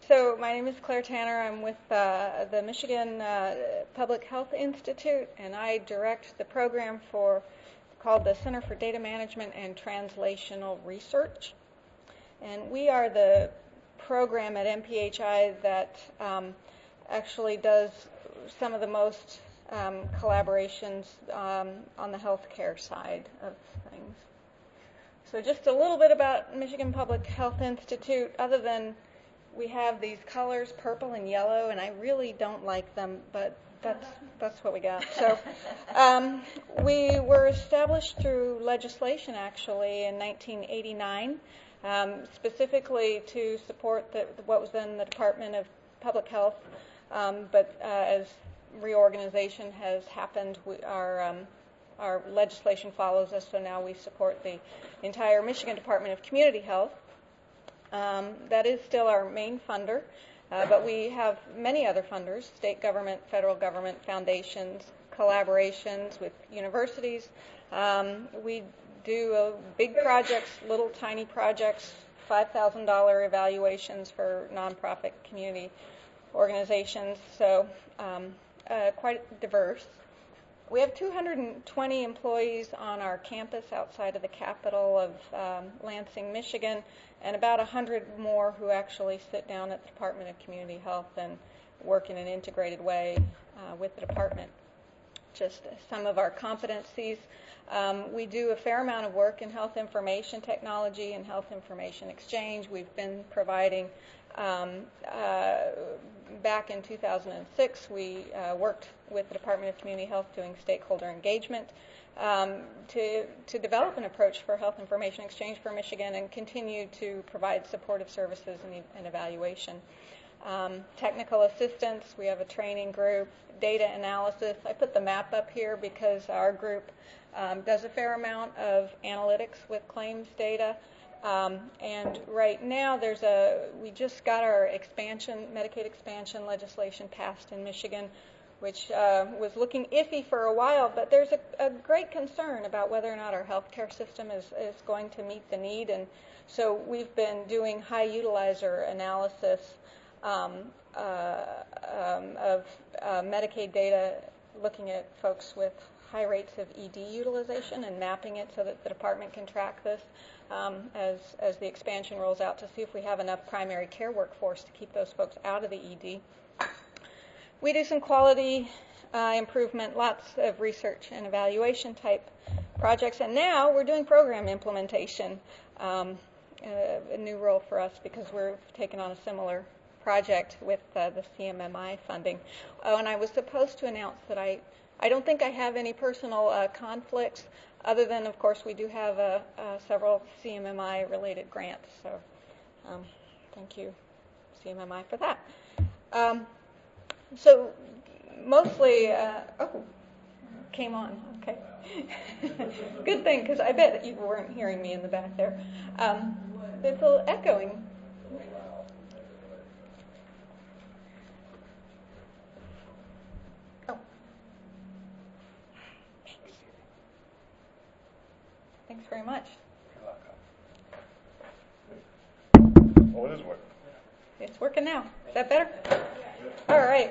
So my name is Claire Tanner. I'm with the Michigan Public Health Institute, and I direct the program called the Center for Data Management and Translational Research. And we are the program at MPHI that actually does some of the most collaborations on the healthcare side of things. So just a little bit about Michigan Public Health Institute, other than we have these colors, purple and yellow, and I really don't like them, but that's what we got. So we were established through legislation, actually, in 1989, specifically to support what was then the Department of Public Health, but as reorganization has happened, our legislation follows us, so now we support the entire Michigan Department of Community Health. That is still our main funder, but we have many other funders, state government, federal government, foundations, collaborations with universities. We do big projects, little tiny projects, $5,000 evaluations for nonprofit community organizations, so quite diverse. We have 220 employees on our campus outside of the capital of Lansing, Michigan, and about 100 more who actually sit down at the Department of Community Health and work in an integrated way with the department. Just some of our competencies. We do a fair amount of work in health information technology and health information exchange. We've been providing back in 2006, we worked with the Department of Community Health doing stakeholder engagement to develop an approach for health information exchange for Michigan and continue to provide supportive services and evaluation. Technical assistance, we have a training group, data analysis. I put the map up here because our group does a fair amount of analytics with claims data. And right now, we just got our Medicaid expansion legislation passed in Michigan, which was looking iffy for a while, but there's a great concern about whether or not our healthcare system is going to meet the need. And so we've been doing high utilizer analysis of Medicaid data, looking at folks with high rates of ED utilization and mapping it so that the department can track this as the expansion rolls out to see if we have enough primary care workforce to keep those folks out of the ED. We do some quality improvement, lots of research and evaluation type projects, and now we're doing program implementation, a new role for us because we're taking on a similar project with the CMMI funding. And I was supposed to announce that I don't think I have any personal conflicts, other than, of course, we do have several CMMI-related grants. So thank you, CMMI, for that. So mostly, came on, okay. Good thing, because I bet that you weren't hearing me in the back there. It's a little echoing. Thanks very much. Oh, it is working. It's working now. Is that better? All right.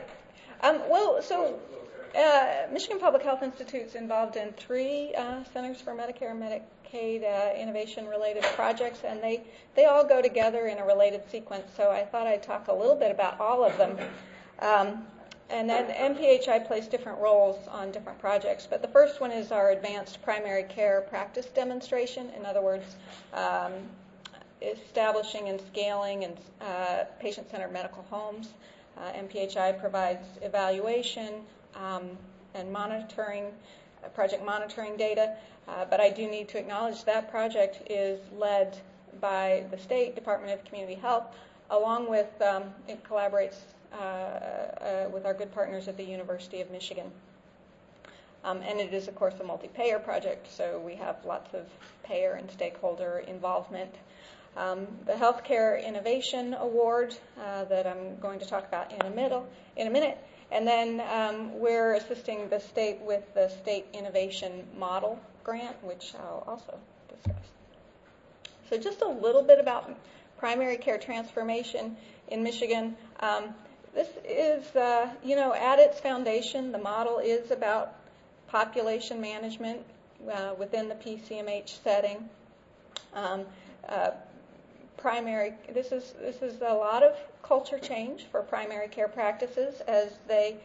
Michigan Public Health Institute is involved in 3 Centers for Medicare and Medicaid innovation-related projects, and they all go together in a related sequence, so I thought I'd talk a little bit about all of them. And then MPHI plays different roles on different projects, but the first one is our advanced primary care practice demonstration. In other words, establishing and scaling and patient-centered medical homes. MPHI provides evaluation and monitoring, project monitoring data, but I do need to acknowledge that project is led by the State Department of Community Health, along with, it collaborates with our good partners at the University of Michigan. And it is, of course, a multi-payer project, so we have lots of payer and stakeholder involvement. The Healthcare Innovation Award that I'm going to talk about in a minute. And then we're assisting the state with the State Innovation Model Grant, which I'll also discuss. So just a little bit about primary care transformation in Michigan. This is, at its foundation, the model is about population management within the PCMH setting. This is a lot of culture change for primary care practices as they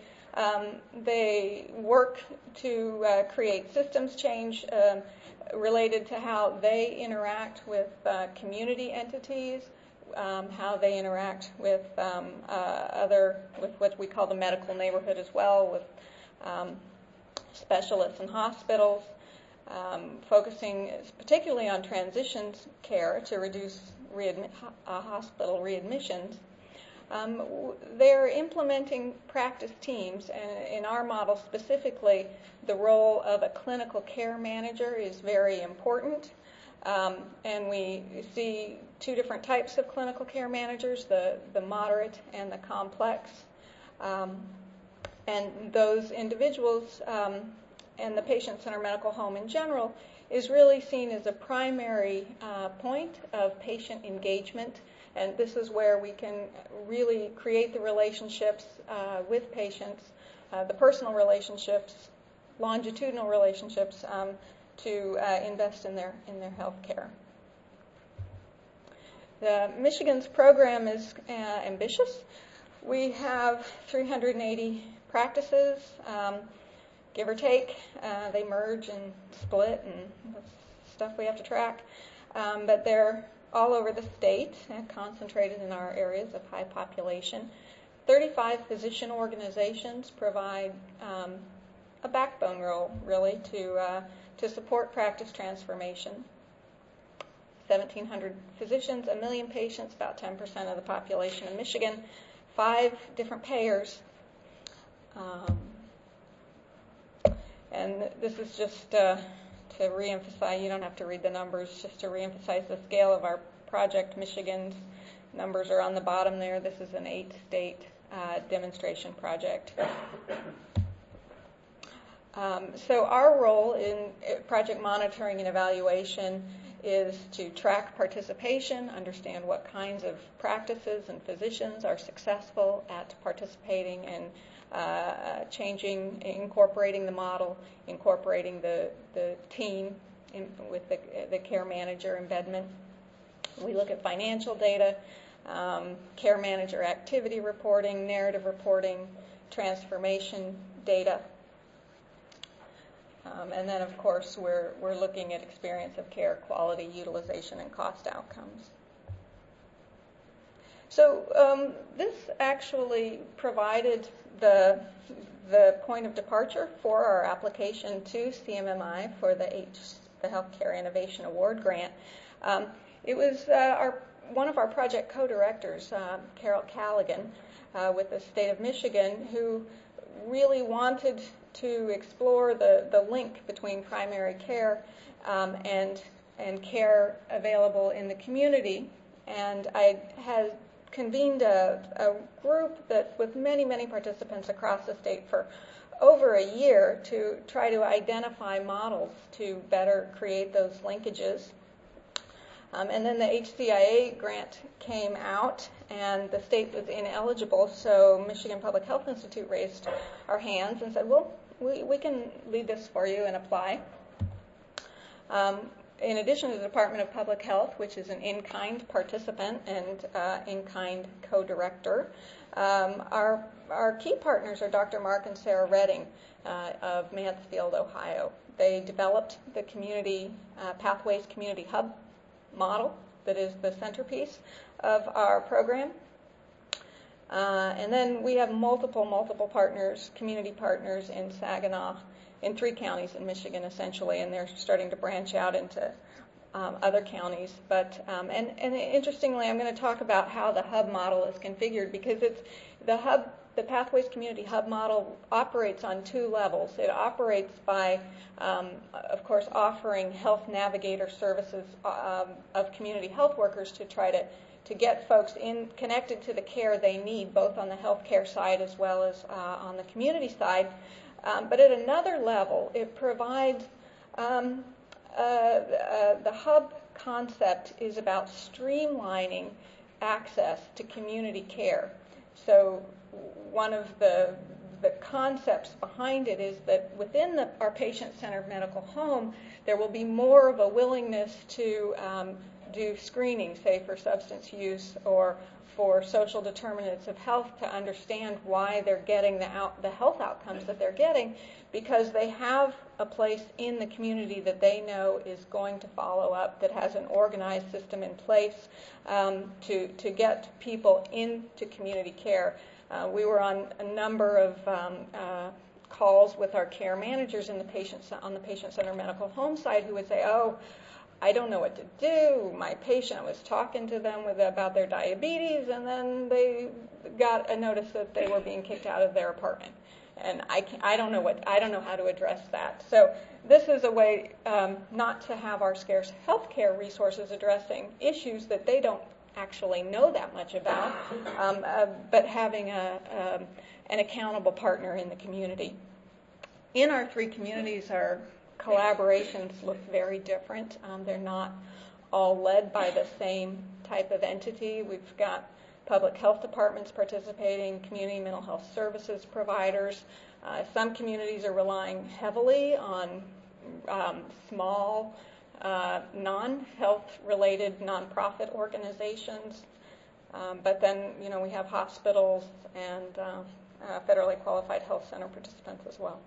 work to create systems change related to how they interact with community entities, how they interact with with what we call the medical neighborhood as well, with specialists and hospitals, focusing particularly on transitions care to reduce hospital readmissions. They're implementing practice teams, and in our model specifically, the role of a clinical care manager is very important. And we see two different types of clinical care managers, the moderate and the complex. And those individuals and the patient-centered medical home in general is really seen as a primary point of patient engagement. And this is where we can really create the relationships with patients, the personal relationships, longitudinal relationships, to invest in their health care. Michigan's program is ambitious. We have 380 practices, give or take. They merge and split, and that's stuff we have to track. But they're all over the state and concentrated in our areas of high population. 35 physician organizations provide a backbone role, really, to support practice transformation. 1,700 physicians, 1 million patients, about 10% of the population in Michigan, 5 different payers. And this is just to reemphasize, you don't have to read the numbers, just to reemphasize the scale of our project. Michigan's numbers are on the bottom there. This is an 8-state demonstration project. So our role in project monitoring and evaluation is to track participation, understand what kinds of practices and physicians are successful at participating and incorporating the model, incorporating the team with the care manager embedment. We look at financial data, care manager activity reporting, narrative reporting, transformation data. And then, of course, we're looking at experience of care, quality, utilization, and cost outcomes. So this actually provided the point of departure for our application to CMMI for the Healthcare Innovation Award grant. It was one of our project co-directors, Carol Callaghan, with the state of Michigan, who really wanted to explore the link between primary care and care available in the community. And I had convened a group with many, many participants across the state for over a year to try to identify models to better create those linkages. And then the HCIA grant came out, and the state was ineligible, so Michigan Public Health Institute raised our hands and said, well, we can lead this for you and apply. In addition to the Department of Public Health, which is an in-kind participant and in-kind co-director, our key partners are Dr. Mark and Sarah Redding of Mansfield, Ohio. They developed the community Pathways Community Hub model that is the centerpiece of our program. And then we have multiple partners, community partners in Saginaw, in 3 counties in Michigan essentially, and they're starting to branch out into other counties. But and interestingly, I'm going to talk about how the hub model is configured, because it's the Pathways Community Hub model operates on 2 levels. It operates by, of course, offering health navigator services of community health workers to try to get folks connected to the care they need, both on the healthcare side as well as on the community side. But at another level, it provides the hub concept is about streamlining access to community care. So one of the concepts behind it is that within our patient-centered medical home, there will be more of a willingness to do screening, say for substance use or for social determinants of health, to understand why they're getting the health outcomes that they're getting, because they have a place in the community that they know is going to follow up, that has an organized system in place to get people into community care. We were on a number of calls with our care managers on the patient-centered medical home side who would say, "Oh, I don't know what to do. My patient, I was talking to them about their diabetes, and then they got a notice that they were being kicked out of their apartment, and I don't know how to address that." So this is a way not to have our scarce healthcare resources addressing issues that they don't actually know that much about, but having an accountable partner in the community. In our 3 communities, our collaborations look very different. They're not all led by the same type of entity. We've got public health departments participating, community mental health services providers. Some communities are relying heavily on small, non-health-related nonprofit organizations. But then, we have hospitals and federally qualified health center participants as well.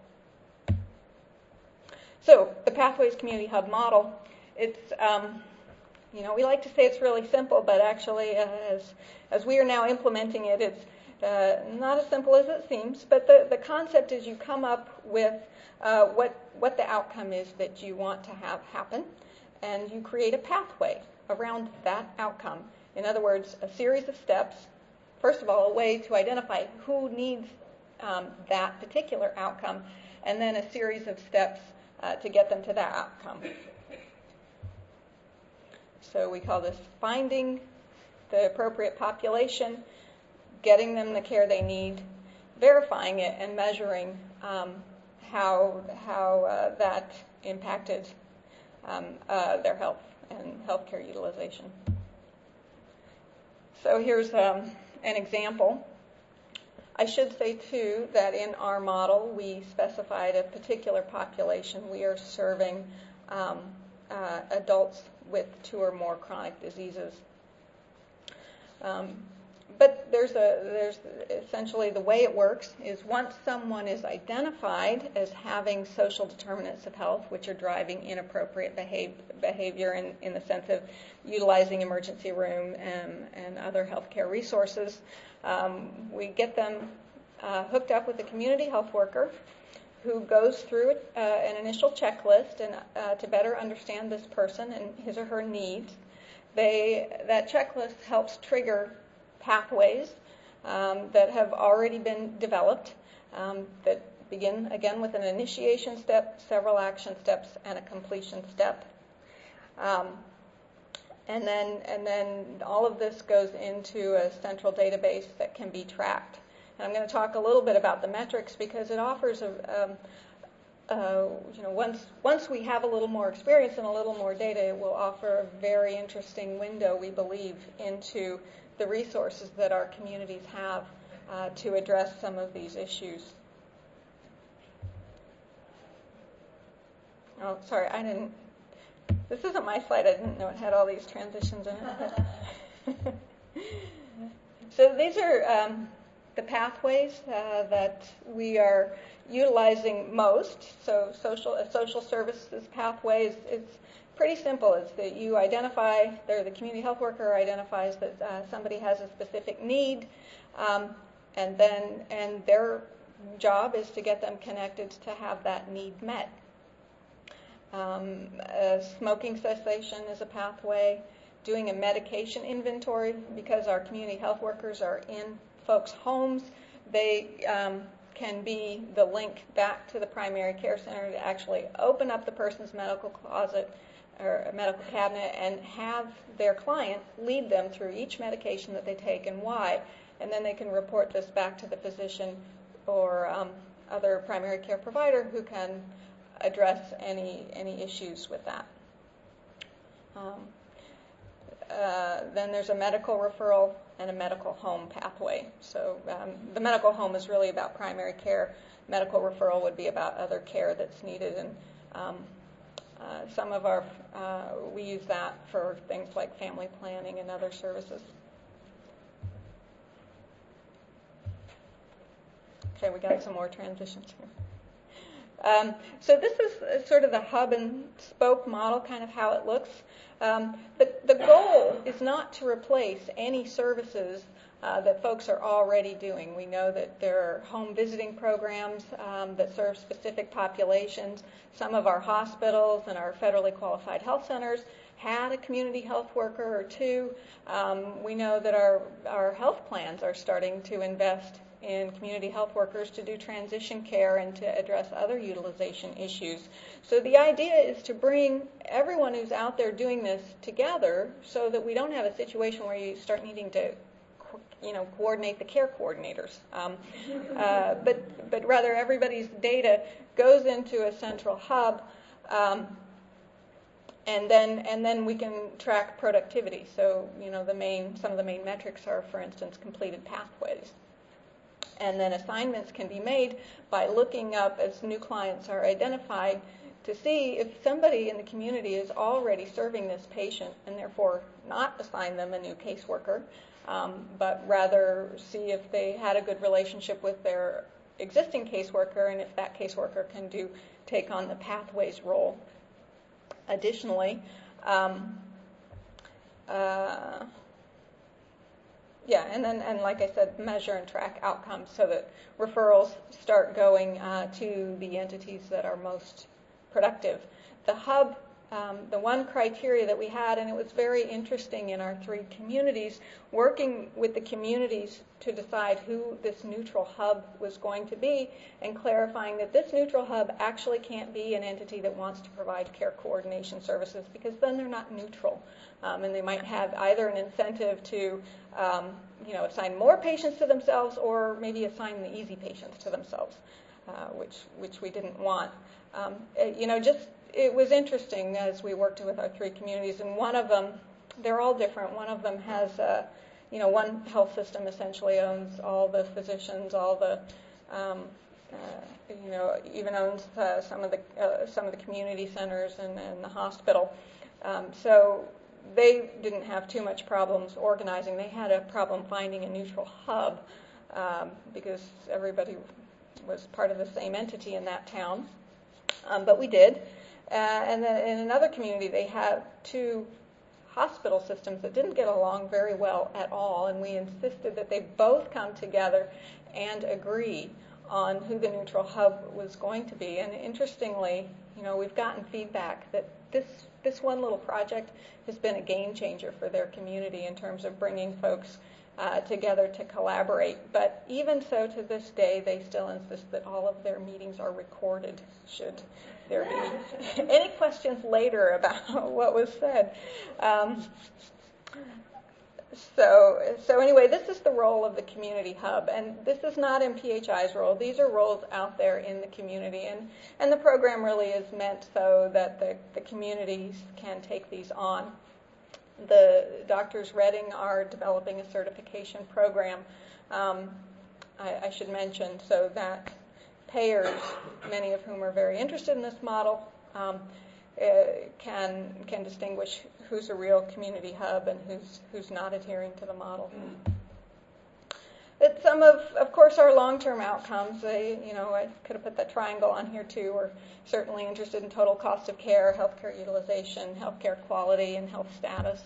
So the Pathways Community Hub model, it's, we like to say it's really simple, but actually as we are now implementing it, it's not as simple as it seems. But the concept is you come up with what the outcome is that you want to have happen, and you create a pathway around that outcome. In other words, a series of steps. First of all, a way to identify who needs that particular outcome, and then a series of steps to get them to that outcome. So we call this finding the appropriate population, getting them the care they need, verifying it, and measuring how that impacted their health and healthcare utilization. So here's an example. I should say, too, that in our model, we specified a particular population. We are serving adults with 2 or more chronic diseases. But there's essentially the way it works is once someone is identified as having social determinants of health, which are driving inappropriate behavior in the sense of utilizing emergency room and other healthcare resources, we get them hooked up with a community health worker who goes through an initial checklist and to better understand this person and his or her needs. That checklist helps trigger pathways that have already been developed that begin, again, with an initiation step, several action steps, and a completion step. And then all of this goes into a central database that can be tracked. And I'm going to talk a little bit about the metrics because it offers once we have a little more experience and a little more data, it will offer a very interesting window, we believe, into the resources that our communities have to address some of these issues. Oh, sorry, this isn't my slide. I didn't know it had all these transitions in it. So these are the pathways that we are utilizing most. So social services pathways, it's pretty simple. It's that you identify, the community health worker identifies that somebody has a specific need, and their job is to get them connected to have that need met. Smoking cessation is a pathway. Doing a medication inventory, because our community health workers are in folks' homes, they can be the link back to the primary care center to actually open up the person's medical closet or a medical cabinet and have their client lead them through each medication that they take and why, and then they can report this back to the physician or other primary care provider who can address any issues with that. then there's a medical referral and a medical home pathway. So the medical home is really about primary care. Medical referral would be about other care that's needed, and some of our we use that for things like family planning and other services. Okay, we got some more transitions here. So this is sort of the hub and spoke model, kind of how it looks. The goal is not to replace any services that folks are already doing. We know that there are home visiting programs that serve specific populations. Some of our hospitals and our federally qualified health centers had a community health worker or two. We know that our health plans are starting to invest in community health workers to do transition care and to address other utilization issues. So the idea is to bring everyone who's out there doing this together so that we don't have a situation where you start needing to coordinate the care coordinators. But rather everybody's data goes into a central hub, and then we can track productivity. So some of the main metrics are, for instance, completed pathways. And then assignments can be made by looking up as new clients are identified to see if somebody in the community is already serving this patient and therefore not assign them a new caseworker, but rather see if they had a good relationship with their existing caseworker and if that caseworker can take on the pathways role. Additionally, and like I said, measure and track outcomes so that referrals start going to the entities that are most productive. The hub, the one criteria that we had, and it was very interesting in our 3 communities, working with the communities to decide who this neutral hub was going to be and clarifying that this neutral hub actually can't be an entity that wants to provide care coordination services because then they're not neutral. And they might have either an incentive to assign more patients to themselves or maybe assign the easy patients to themselves, which we didn't want. It was interesting as we worked with our 3 communities, and one of them, they're all different. One of them has, one health system essentially owns all the physicians, all the, even owns some of the community centers and the hospital. So they didn't have too much problems organizing. They had a problem finding a neutral hub because everybody was part of the same entity in that town. But we did. And then in another community, they had 2 hospital systems that didn't get along very well at all, and we insisted that they both come together and agree on who the neutral hub was going to be. And interestingly, we've gotten feedback that this one little project has been a game changer for their community in terms of bringing folks together to collaborate. But even so, to this day, they still insist that all of their meetings are recorded, should there be any questions later about what was said. So anyway, this is the role of the community hub, and this is not MPHI's role. These are roles out there in the community, and the program really is meant so that the communities can take these on. The Doctors Reading are developing a certification program, I should mention, so that payers, many of whom are very interested in this model, can distinguish who's a real community hub and who's not adhering to the model. But some of course, our long-term outcomes, I could have put that triangle on here too. We're certainly interested in total cost of care, healthcare utilization, healthcare quality, and health status.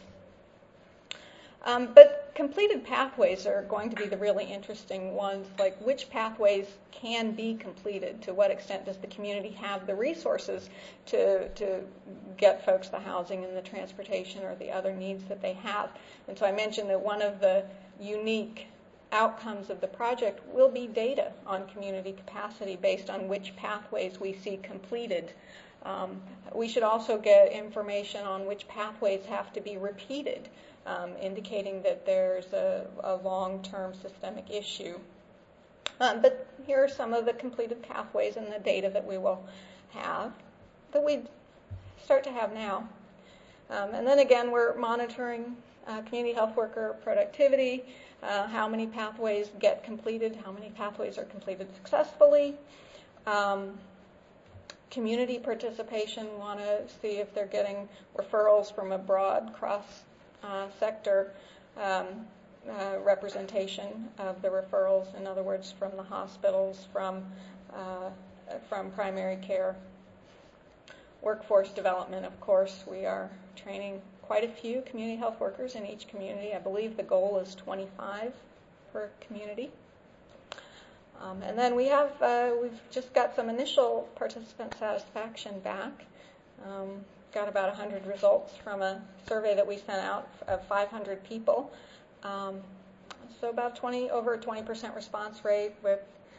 But completed pathways are going to be the really interesting ones, like which pathways can be completed? To what extent does the community have the resources to get folks the housing and the transportation or the other needs that they have? And so I mentioned that one of the unique outcomes of the project will be data on community capacity based on which pathways we see completed. We should also get information on which pathways have to be repeated, indicating that there's a long-term systemic issue. But here are some of the completed pathways and the data that we will have, that we start to have now. And then again, we're monitoring community health worker productivity, how many pathways get completed, how many pathways are completed successfully. Community participation, want to see if they're getting referrals from a broad cross-sector representation of the referrals, in other words, from the hospitals, from primary care. Workforce development, of course, we are training quite a few community health workers in each community. I believe the goal is 25 per community. And then we've just got some initial participant satisfaction back. Got about 100 results from a survey that we sent out of 500 people. So about over a 20% response rate with,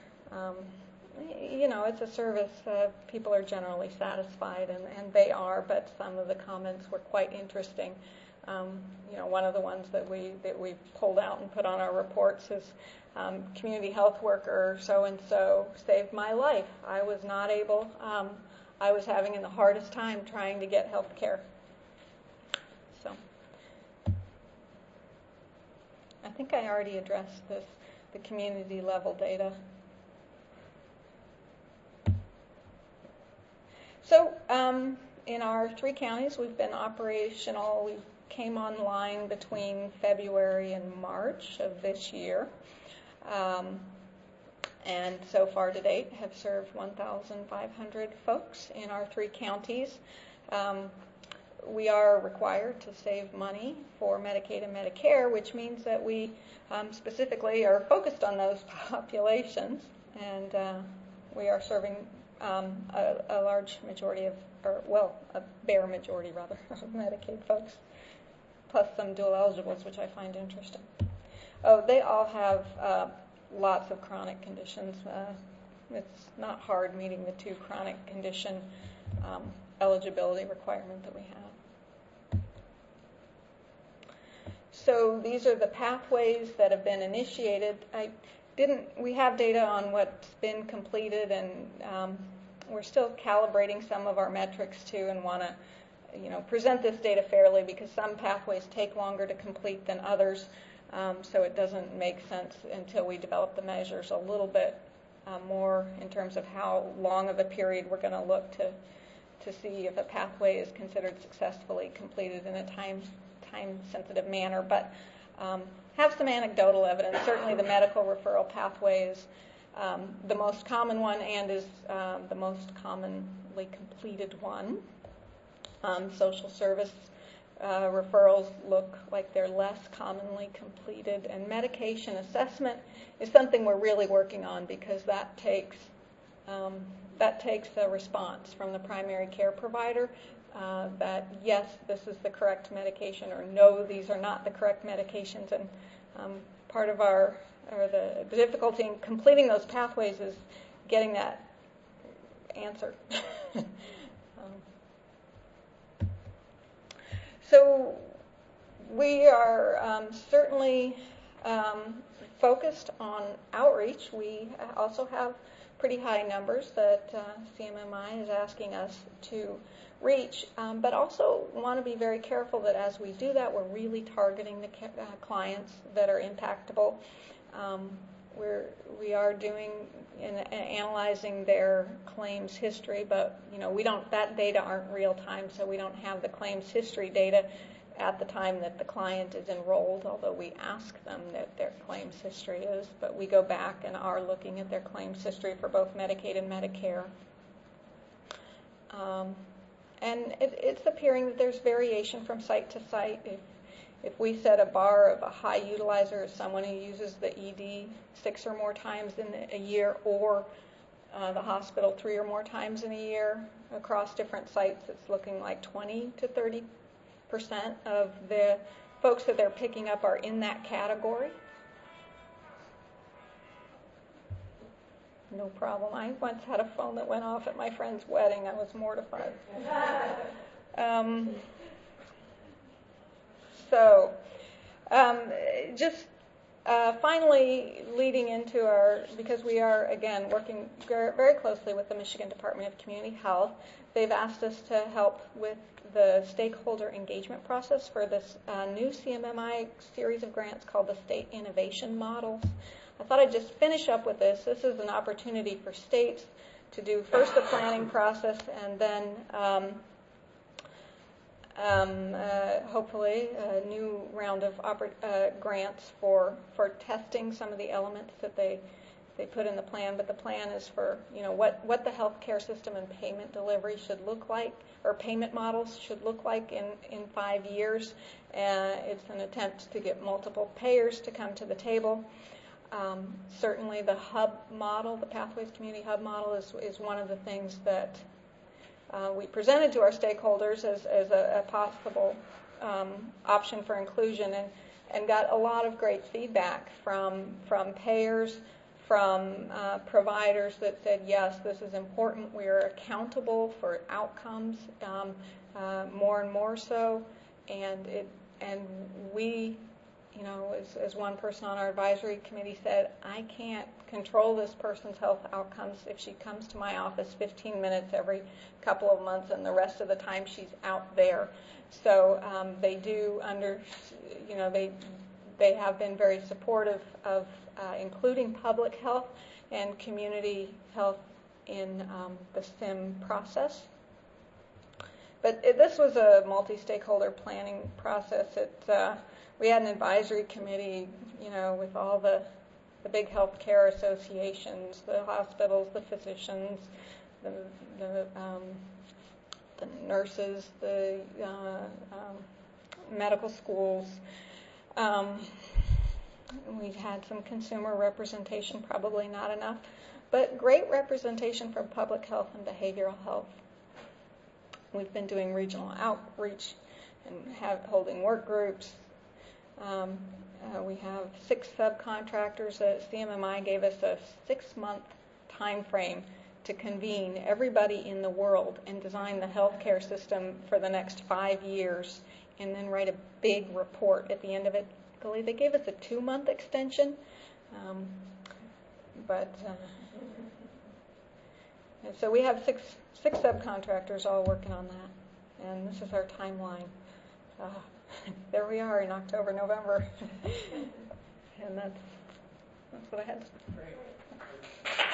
it's a service. People are generally satisfied, and they are, but some of the comments were quite interesting. One of the ones that we pulled out and put on our reports is community health worker so-and-so saved my life. I was not able, I was having the hardest time trying to get health care. So I think I already addressed the community level data. So in our 3 counties, we've been operational. We came online between February and March of this year. And so far to date have served 1,500 folks in our 3 counties. We are required to save money for Medicaid and Medicare, which means that we specifically are focused on those populations, and we are serving a large majority a bare majority rather of Medicaid folks, plus some dual eligibles, which I find interesting. Oh, they all have lots of chronic conditions. It's not hard meeting the 2 chronic condition eligibility requirement that we have. So these are the pathways that have been initiated. We have data on what's been completed, and we're still calibrating some of our metrics too, and want to present this data fairly, because some pathways take longer to complete than others. So it doesn't make sense until we develop the measures a little bit more in terms of how long of a period we're going to look to see if a pathway is considered successfully completed in a time-sensitive manner. But have some anecdotal evidence. Certainly the medical referral pathway is the most common one and is the most commonly completed one. Social service referrals look like they're less commonly completed, and medication assessment is something we're really working on, because that takes a response from the primary care provider that yes, this is the correct medication, or no, these are not the correct medications. And part of the difficulty in completing those pathways is getting that answer. So we are certainly focused on outreach. We also have pretty high numbers that CMMI is asking us to reach, but also want to be very careful that as we do that, we're really targeting the clients that are impactable. We are doing and analyzing their claims history, but that data aren't real time, so we don't have the claims history data at the time that the client is enrolled, although we ask them that their claims history is. But we go back and are looking at their claims history for both Medicaid and Medicare. And it's appearing that there's variation from site to site. If we set a bar of a high utilizer as someone who uses the ED 6 or more times in a year, or the hospital 3 or more times in a year across different sites, it's looking like 20 to 30% of the folks that they're picking up are in that category. No problem. I once had a phone that went off at my friend's wedding. I was mortified. Just finally, leading into because we are, again, working very closely with the Michigan Department of Community Health, they've asked us to help with the stakeholder engagement process for this new CMMI series of grants called the State Innovation Models. I thought I'd just finish up with this. This is an opportunity for states to do first the planning process and then hopefully a new round of grants for testing some of the elements that they put in the plan. But the plan is for what the healthcare system and payment delivery should look like, or payment models should look like in 5 years. It's an attempt to get multiple payers to come to the table. Certainly the hub model, the Pathways Community Hub model, is one of the things that we presented to our stakeholders as a possible option for inclusion, and got a lot of great feedback from payers, from providers that said, yes, this is important. We are accountable for outcomes more and more so, and we, as one person on our advisory committee said, I can't control this person's health outcomes if she comes to my office 15 minutes every couple of months and the rest of the time she's out there. So they do they have been very supportive of including public health and community health in the SIM process. But this was a multi-stakeholder planning process. We had an advisory committee, with all the big healthcare associations, the hospitals, the physicians, the nurses, the medical schools. We had some consumer representation, probably not enough, but great representation from public health and behavioral health. We've been doing regional outreach and holding work groups. We have 6 subcontractors. CMMI gave us a 6-month time frame to convene everybody in the world and design the healthcare system for the next 5 years, and then write a big report at the end of it. They gave us a 2-month extension, and so we have six subcontractors all working on that, and this is our timeline. There we are in October, November, and that's what I had. Great.